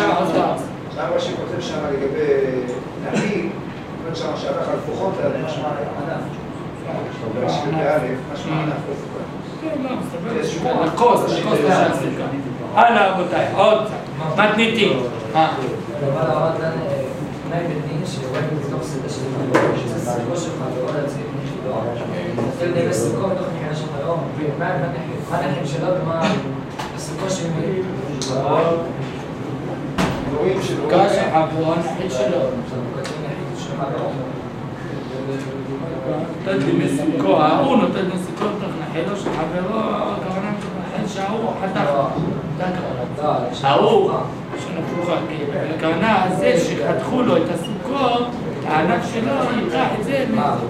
כותב שם לגבי נהי, אומר שם שהלך על פוחות, משמע ענף. רש"י באלף, משמע ענף לא פוחות. כן, לא, מסתבר. לקוס, הלאה רבותיי, עוד מתניתים. אבל הרב כאן תנאי בדין שרואה בתוך סדה של סיכו שלך ועוד על צעיר נחידו נתחיל די בסוכו בתוך נחידה של היום מה הנחים שלו ומה בסוכו של מי? קשה חברו, הנחית שלו נותן לי מסוכו, ההוא נותן מסוכו בתוך נחילו של חברו הכוונה מתוך נחל שההוא חתך ההוא הכוונה הזה שחתכו לו את הסוכות, הענף שלו ייקח את זה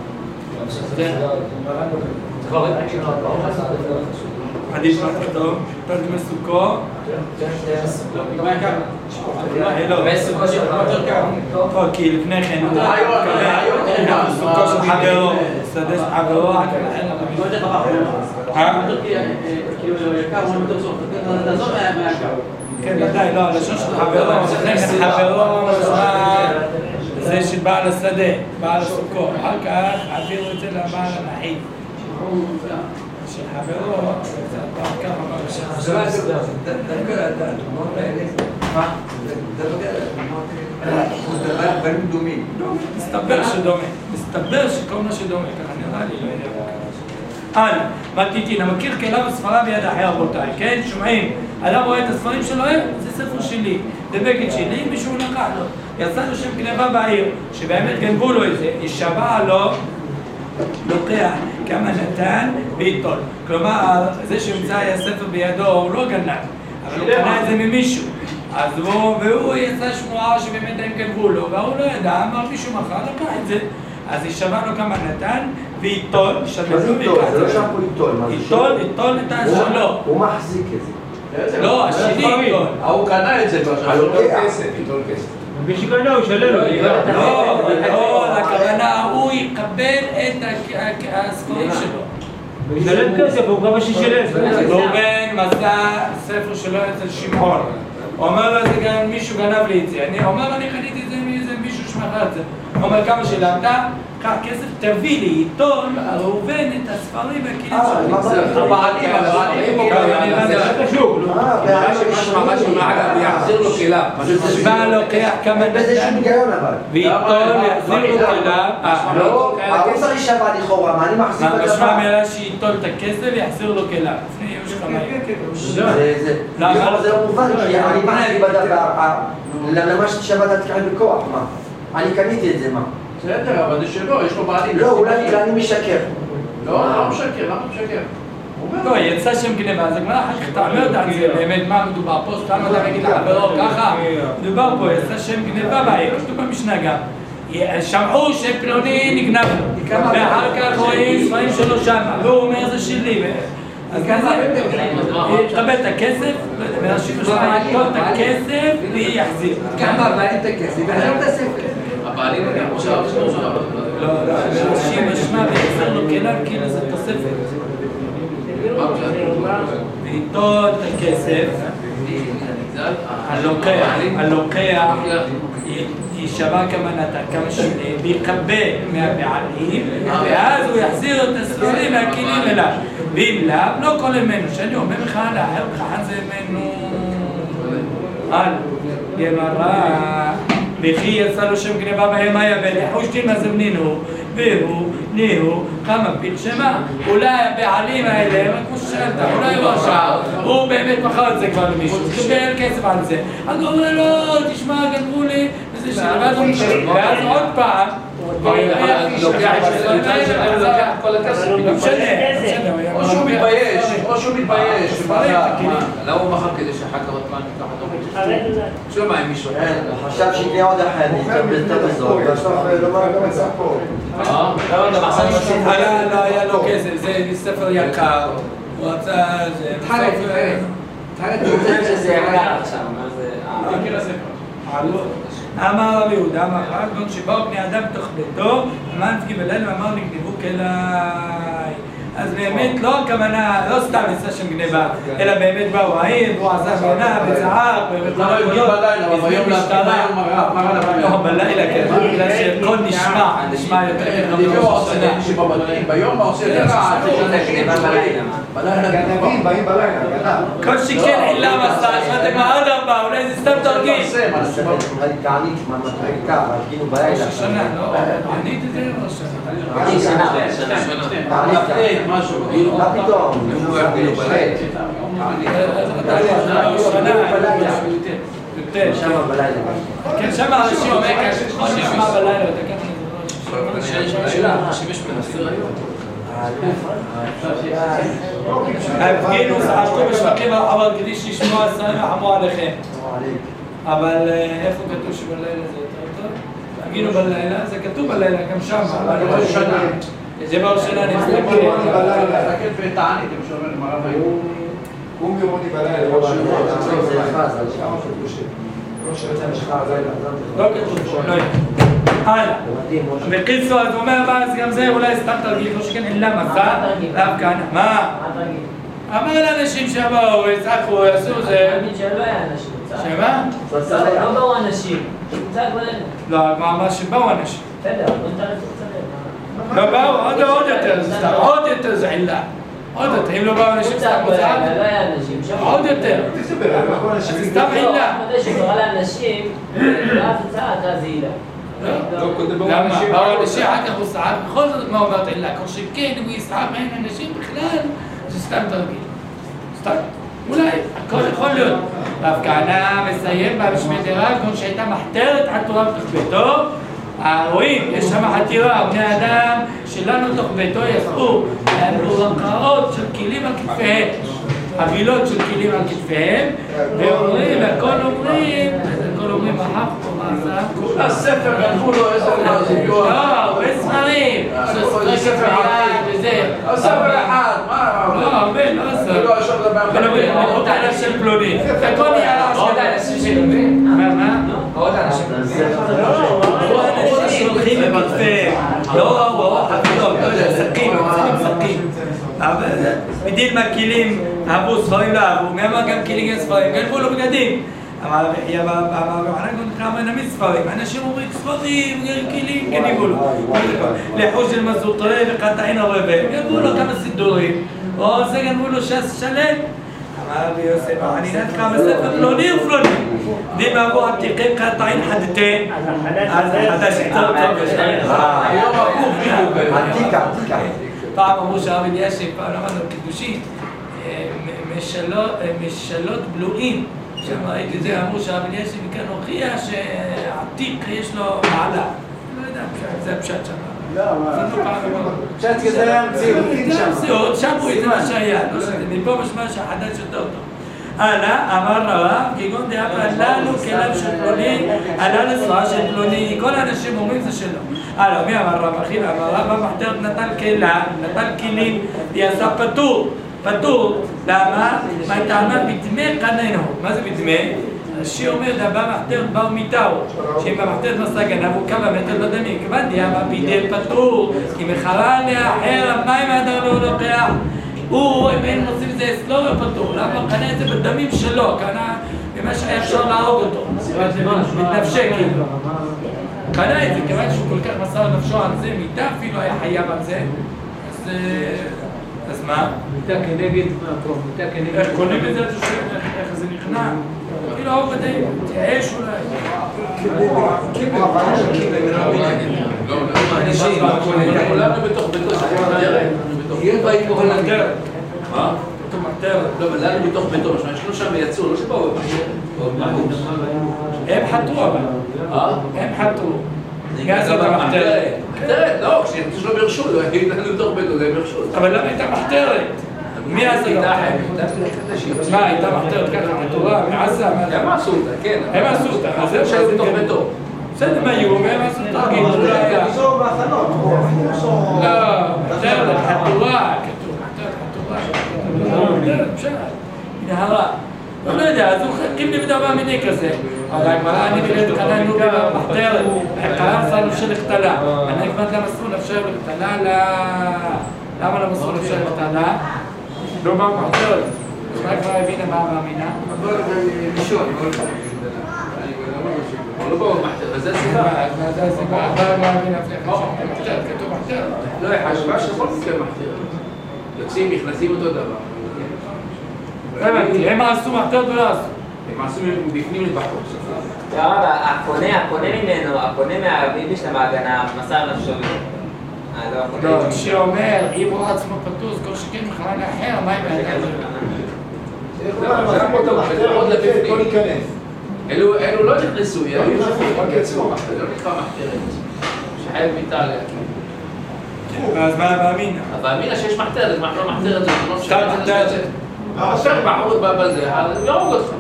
עדיף מה תכתוב? תת מסוכו כי לפני כן הוא מתכוון סוכו של חברו שדה של חברו כן, ודאי, לא, הלשון של חברו, חברו זה של בעל השדה, בעל הסוכו, אחר כך עבירו את זה לבעל הנחית של חברו, זה פעם ככה זה דווקא הדוגמאות האלה, זה דבר דברים דומים. מסתבר שדומה, מסתבר שכל מה שדומה, ככה נראה לי, לא יודע. מתניתין, המכיר כליו וספריו ביד אחר רבותיי, כן? שומעים, אדם רואה את הספרים שלו, זה ספר שלי, זה בגד שלי, מישהו לקח לו. יצא לו שם גנבה בעיר, שבאמת גנבו לו את זה, יישבע לו, לוקח כמה נתן ויטול. כלומר, זה שימצא היה ספר בידו, הוא לא גנב, אבל הוא קנה את זה ממישהו. והוא יצא שמועה שבאמת הם גנבו לו, והוא לא ידע, אמר מישהו מחר, לקח את זה. אז יישבע לו כמה נתן, ויטול, מה זה איטול? זה לא שם פה איטול. איטול נתן שלו. הוא מחזיק את זה. לא, השני איטול. הוא קנה את זה כבר. איטול כסף. מי שקנה הוא ישלם לו. לא, הכוונה, הוא יקבל את הספרים שלו. הוא ישלם כסף, הוא גם שישלם. ראובן מצא ספר שלו אצל שמעון. הוא אומר לו, מישהו גנב לי את זה. אני אומר, אני קניתי את זה מאיזה מישהו שמכר את זה. הוא אומר, כמה שילמת? קח כסף, תביא לי איתו, ראובן את הספרים והכלים שלו. זה קשור. יחזיר לו כליו. בא לוקח כמה נתן, ואיתו יחזיר לו כליו. לא, אבל צריך להישבע לכאורה, מה אני מחזיק בדבר? משמע מילה שייטול את הכסף ויחזיר לו כליו. לפני יש לך מה. לכאורה זה לא מובן, כי אני מחזיק בדבר, למה שתשבע אתה תקבל בכוח, מה? אני קניתי את זה, מה? בסדר, אבל זה שלו, יש לו בעלים. לא, אולי אני משקר. לא, לא משקר, למה משקר? לא, יצא שם גניבה, אז הגמרא אחר כך תעמוד על זה, באמת מה מדובר פה, סתם אדם יגיד לחברו ככה, מדובר פה, יצא שם גניבה, כתוב במשנה גם. שמעו שפלוני נגנב לו, ואחר כך רואים ספרים שלו שמה, והוא אומר זה שלי, אז כזה, יקבל את הכסף, ואנשים משמע יקטול את הכסף ויחזיר. כמה הבעלים את הכסף, ואחר את הספר. הבעלים גם עכשיו, לא, אנשים משמע ויחזר לו כליו כאילו זה תוספת. ואיתו את הכסף, הלוקח יישבע כמה שנים, ויקבל מהבעלים, ואז הוא יחזיר את הספרים והכלים אליו. ואם לאו, לא כל ממנו, שאני אומר לך, חן זה ממנו. גמרא, וכי יצא לו שם גניבה בהמה יבל, יחושתין מזמנינו, והוא, ניהו, כמה פרשמה. אולי הבעלים האלה, כמו ששאלת, אולי הוא עכשיו, הוא באמת מכר את זה כבר למישהו, קיבל כסף על זה. אז הוא אומר לו, תשמע, גנבו לי, וזה שלבד הוא משלם. ואז עוד פעם, לוקח כל הכסף. או שהוא מתבייש, למה הוא מכר כדי שאחר כך עוד פעם ניקח אותו? שלא מה עם מישהו? הוא חשב שתהיה עוד אחד, יקבל את המזור, ועכשיו לומר גם את זה פה. לא היה לו כסף, זה ספר יקר, הוא רצה, זה שזה יקר עכשיו, מה זה... מכיר הספר. אמר רבי יהודה, אמר אדון שבאו בני אדם בתוך ביתו, אמר נפגי בלילה ואמר נגנבו כלי. אז באמת לא הכוונה, לא סתם יצא שם גניבה, אלא באמת באו העיר, והוא עשה גנב וצעק, למה הוא הגיע בלילה, אבל ביום להשתנה, לא, בלילה כן, בגלל שהכל נשמע יותר. ביום מה עושה את גנבים באים בלילה, גנב. כל שכן עילה מסע, שמעת מה עוד ארבע, אולי זה סתם תרגיל. תענית, מה מטריקה, כאילו בלילה. שנה, לא? תענית את זה או שנה? משהו, מה פתאום? שמה בלילה. כן, שמה אנשים אומר כאן, שמה בלילה, אתה הפגינו, שחשתו בשווקים אבל כדי שישמעו השרים וחמו עליכם. אבל איפה כתוב שבלילה זה יותר טוב? הפגינו בלילה, זה כתוב בלילה, גם שם. זה בראש שנה נסתכל. תקט ותענית, אם שאומר למרב היום. קום יומוני בלילה, לא כתוב, לא הלאה. בקיצור, אז הוא אומר, אז גם זה אולי סתם תרגיל, לא שכן אין לה מסע, דווקא, מה? אמר לאנשים שבאו, יצעקו, יעשו זה. תמיד שלא היה אנשים. שמה? לא באו אנשים, צעק בלילה. לא, מה שבאו אנשים. בסדר, לא נתן לצעק. לא באו, עוד יותר, עוד יותר זה עילה. עוד יותר, אם לא באו אנשים סתם מוצאק. לא היה אנשים, עוד יותר. אז זה סתם עילה. מתי שקורא לאנשים, ואז הוא צעק, אז זה עילה. למה? באו אנשים, אחר כך הוא צעק, בכל זאת מה אומרת עילה? כל שכן, אם הוא יצעק בין אנשים בכלל, זה סתם תרגיל. סתם. אולי, הכל יכול להיות. רב כהנא מסיים בה בשמי דרגון שהייתה מחתרת חתורה בתוך ביתו. רואים, יש שם חתירה, בני אדם שלנו תוך ביתו יצאו רקעות של כלים על כתפיהם, חבילות של כלים על כתפיהם, ואומרים, הכל אומרים, אחר פה מה זה? הספר גנבו לו איזה לא, הרבה ספרים, ספר יד וזה. הספר אחד, מה? לא, הרבה, לא הספר. ולומרים, מאות האנשים של פלוני. הכל נהיה מאות האנשים של פלוני? מה? מאות האנשים של פלוני? לא, אנשים הולכים בכתפיהם. לא, חבילות, שקים, שקים. בדין מהכלים אהבו ספרים לא אהבו, מי אמר גם כלים ספרים, גנבו לו בגדים. אמר יחיה ואנחנו נקרא מנמי ספרים, אנשים אומרים ספרים, כלים, גנבו לו. לחוש של מזוטרי וקטעין הרבה, גנבו לו כמה סידורים, או זה גנבו לו שס שלם. אמר רבי יוסף, אני נתקע מספר פלוני ופלוני. דים אבו עתיקים קטעין חדתן, אז חדש קצת טוב יש. היום הפוך, עתיקה. פעם אמרו שהרב אלישיב, פעם למדנו קידושין, משלות בלועים. שם ראיתי את זה, אמרו שהרב אלישיב כאן הוכיח שעתיק יש לו מעלה. לא יודע, זה הפשט שם. שאת כזה היה מציאות. זה המציאות, שמו את זה מה שהיה. מפה משמע שהחדש יותר טוב. הלאה, אמר רב, כגון דאמר לנו כליו של פלוני, עלה לזרוע של פלוני, כל האנשים אומרים זה שלו. הלאה, מי אמר רב אחי? אמר רב המחתרת נטל כלה, נטל כלים, יעשה פטור, למה? מה טעמה בדמי קננו. מה זה בדמי? רש"י אומר, דבא מחתרת בר מיטהו, שאם במחתרת מסע גנב הוא כמה מטר בדמים, כיוון דאמר בידי פטור, כי מחרה לאחר המים האדם לא לוקח. הוא, אם אין עושים את זה אצלו ופטור, למה הוא קנה את זה בדמים שלו, קנה במה שהיה אפשר להרוג אותו, מתנפשק, קנה את זה, כיוון שהוא כל כך מסר נפשו על זה, מיטה אפילו היה חייב על זה, אז מה? מיטה כנגד מה? מיטה כנגד... איך קונים את זה? איך זה נכנע? כאילו הוא בדי, תייאש אולי. כולנו בתוך ביתו יהיה באים פה הולנדר. מה? בתוך מחתרת. לא, אבל לנו בתוך ביתו, יש לנו שם ויצאו, לא שבאו הם חתרו אבל. הם חתרו. גז את המחתרת. מחתרת, לא, כשיש לו ברשות, הייתה לנו בתוך ביתו, זה ברשות. אבל למה הייתה מחתרת? מי עשה אותה? מה, הייתה מחתרת ככה בתורה, מעזה? הם עשו אותה, כן. הם עשו אותה, אז הם שהיו בתוך ביתו. בסדר, מה היו? הם עשו תרגיל, אולי היה. לא, בסדר, חתורה, כתוב, חתורה, נהרה. לא יודע, אז הוא כאילו דבר מיני כזה. אבל הגמרא, אני מלד קננו במחתרת, קרא עשה נפשי לקטלה. אני אכבד למה אסור נפשי לקטלה, למה לא אסור נפשי לקטלה? לא במחתרת. מה כבר הבינה מה מאמינה? לא באו מחתרת, וזה הסיבה. זה הסיבה, אבל לא מאמינה מחתרת, כתוב מחתרת. לא, היא חשבה שכל מקרה מחתרת. יוצאים, נכנסים אותו דבר. הם עשו מחתרת ולא עשו. הם עשו מבפנים לבחור. הקונה ממנו, הקונה מהאביב יש לה מהגנה, מסר נפשו. לא, שאומר, אם הוא עצמו פטוז, כל שכן מחלה לאחר, מה עם ההגנה? אלו לא נכנסו, אלו יצאו מחתרת, לא נקרא מחתרת. שחייב מיטה עליה. אז מה מאמינה? מאמינה שיש מחתרת, מה לא מחתרת זה לא סתם מחתרת. עכשיו בחור בזה, אז יהרוג אותך.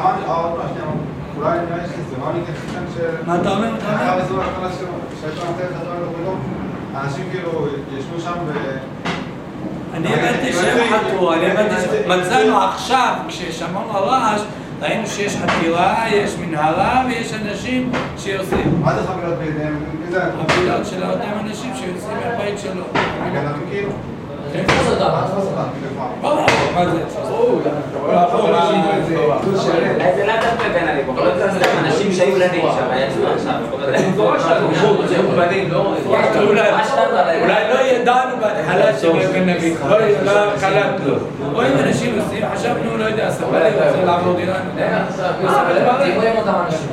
אולי נראה שזה, מה מתייחסים ש... מה אתה אומר? אחר בזמן ההתחלה שלו, שיש לו מחתרת חתונה לא אנשים כאילו ישנו שם ו... אני הבנתי שהם חתרו, מצאנו עכשיו, כששמענו הרעש, ראינו שיש חתירה, יש מנהרה ויש אנשים שיוצאים. מה זה חבילות בידיהם? חבילות של אותם אנשים שיוצאים מהבית שלו. גנבים כאילו? כן. תפוס אותם, מה תפוס אותם? מה זה? זה לא דווקא גנבים, אבל זה אנשים שהיו לנים שם, יצאו עכשיו. אולי לא ידענו בהתחלה שהם גנבים, לא קלטנו. רואים אנשים עושים, חשבנו, לא יודע, סבבה, רוצה לעבור דירה, רואים אותם אנשים.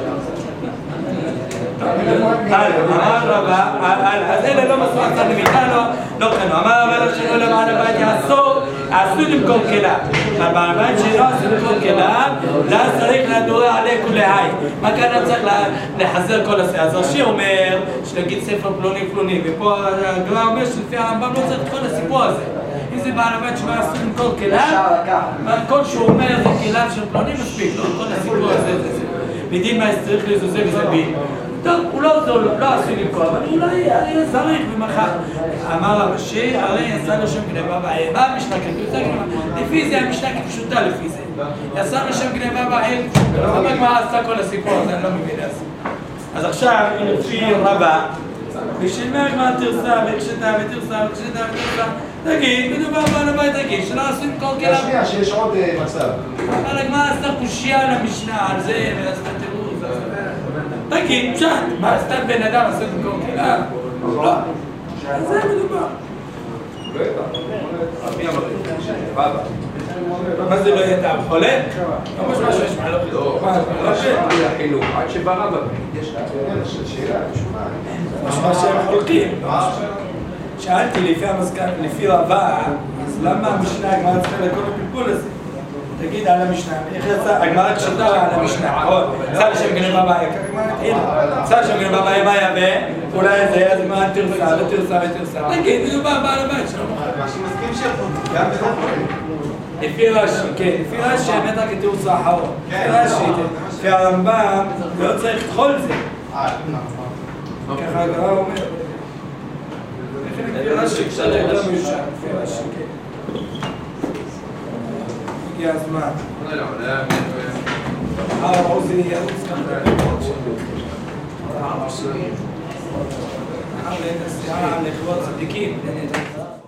אמר רבה, אז אלה לא מסרו עצת למיטה, לא קנו. אמר רבה שלא לבעל הבית עשו למכור כלה. לבעל הבית שלא עשו למכור כלה, לא צריך לדורה עליה כולי. מה כאן צריך לחזר כל הספר? אז רש"י אומר, שנגיד ספר פלוני, ופה הגר"א אומר שלפי הרמב"ם לא צריך את כל הסיפור הזה. אם זה בעל הבית שלא עשו למכור כלה, כל שהוא אומר זה כלה של פלוני מספיק, לא כל הסיפור הזה. בדין מה צריך לזוזר וזה בין. טוב, הוא לא עשוי למכור, אבל אולי היה צריך ומחר. אמר הרש"י, הרי יצא לו שם גנבה בעיר. מה המשנה כתוב? לפי זה המשנה כפשוטה לפי זה. יצא לו שם גנבה בעיר. למה הגמרא עשתה כל הסיפור הזה? אני לא מבין את זה. אז עכשיו, לפי רבה, בשביל מה הגמרא תרסה ותרסה, תגיד, מדובר בעל הבית, תגיד, שלא עשו למכור כלה. שנייה, שיש עוד מצב. אבל הגמרא עשתה קושיה למשנה על זה, ועשתה תירוץ. תגיד, פשט, מה סתם בן אדם עושה למכור כלה? לא. על זה מדובר. מה זה לא ידע? חולה? לא משמע שיש מעלות. לא, לא החילוק, עד שברא בבית. יש שאלה, משמע שהם חולקים. שאלתי לפי רבה, אז למה המשנה הגמרא צריכה לכל הפלפול הזה? תגיד על המשנה, איך יצא, הגמרא פשוטה על המשנה, צא לשם גנבה בעיה, ככה הגמרא התחילה, צא לשם גנבה בעיה, מה יבא? אולי זה, אז הגמרא תרסה ותרסה ותרסה, תגיד, זה בא בעל הבית שלו. רש"י מסכים שיכול, גם בזה דברים. לפי רש"י, כן, לפי רש"י האמת רק התירוץ האחרון, לפי רש"י, לפי הרמב"ם, לא צריך את כל זה. ככה הגמרא אומר. לפי רש"י קצת יותר מיושן, לפי רש"י, כן. הגיע הזמן. עוזי ירוץ כאן לכבוד צדיקים.